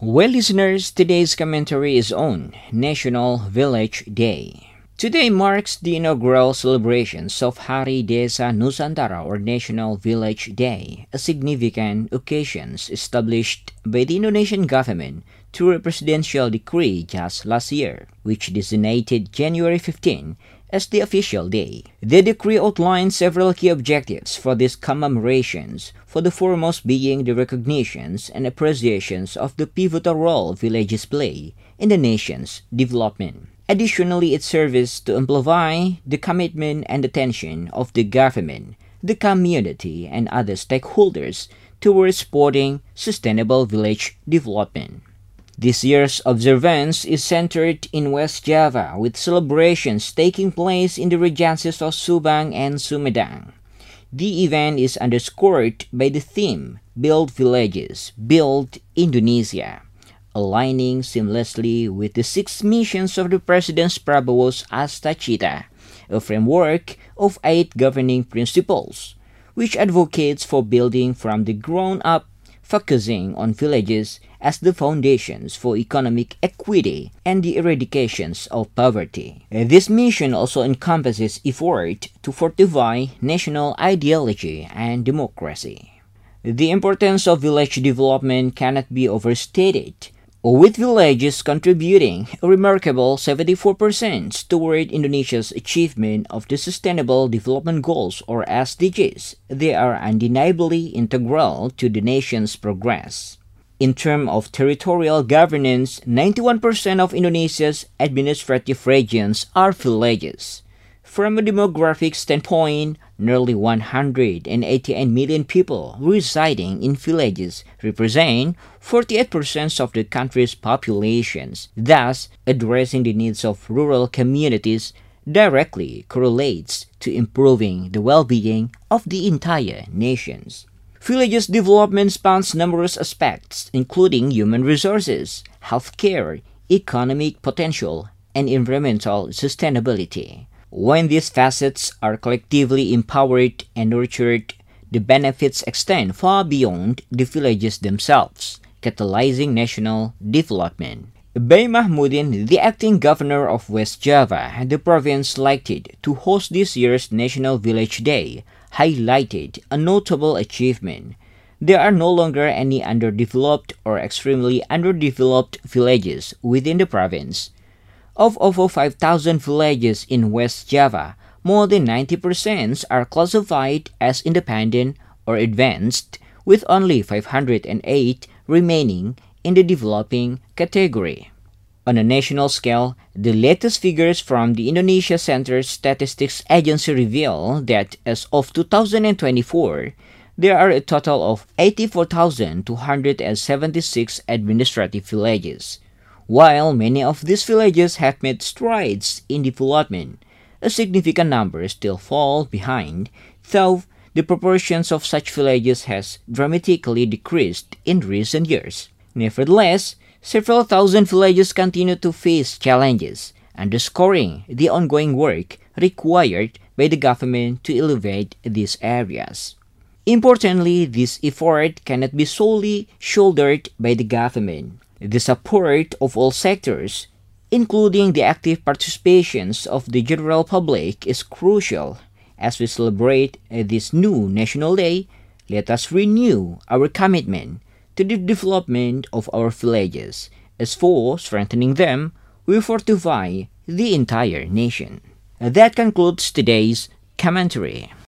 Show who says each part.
Speaker 1: Well, listeners, today's commentary is on National Village Day. Today marks the inaugural celebrations of Hari Desa Nusantara or National Village Day, a significant occasion established by the Indonesian government through a presidential decree just last year, which designated January 15 as the official day. The decree outlines several key objectives for these commemorations, for the foremost being the recognitions and appreciations of the pivotal role villages play in the nation's development. Additionally, it serves to amplify the commitment and attention of the government, the community, and other stakeholders towards supporting sustainable village development. This year's observance is centered in West Java, with celebrations taking place in the regencies of Subang and Sumedang. The event is underscored by the theme, Build Villages, Build Indonesia, aligning seamlessly with the 6 missions of the President Prabowo's Astacita, a framework of 8 governing principles, which advocates for building from the ground up, focusing on villages as the foundations for economic equity and the eradications of poverty. This mission also encompasses effort to fortify national ideology and democracy. The importance of village development cannot be overstated, with villages contributing a remarkable 74% toward Indonesia's achievement of the Sustainable Development Goals or SDGs. They are undeniably integral to the nation's progress. In terms of territorial governance, 91% of Indonesia's administrative regions are villages. From a demographic standpoint, nearly 188 million people residing in villages represent 48% of the country's populations. Thus, addressing the needs of rural communities directly correlates to improving the well-being of the entire nations. Villages development spans numerous aspects, including human resources, healthcare, economic potential, and environmental sustainability. When these facets are collectively empowered and nurtured, the benefits extend far beyond the villages themselves, catalyzing national development. Bay Mahmudin, the acting governor of West Java, the province selected to host this year's National Village Day, highlighted a notable achievement. There are no longer any underdeveloped or extremely underdeveloped villages within the province. Of over 5,000 villages in West Java, more than 90% are classified as independent or advanced, with only 508 remaining in the developing category. On a national scale, the latest figures from the Indonesia Central Statistics Agency reveal that as of 2024, there are a total of 84,276 administrative villages. While many of these villages have made strides in development, a significant number still fall behind, though the proportions of such villages has dramatically decreased in recent years. Nevertheless, several thousand villages continue to face challenges, underscoring the ongoing work required by the government to elevate these areas. Importantly, this effort cannot be solely shouldered by the government. The support of all sectors, including the active participations of the general public, is crucial. As we celebrate this new National Day, let us renew our commitment to the development of our villages. As for strengthening them, we fortify the entire nation. That concludes today's commentary.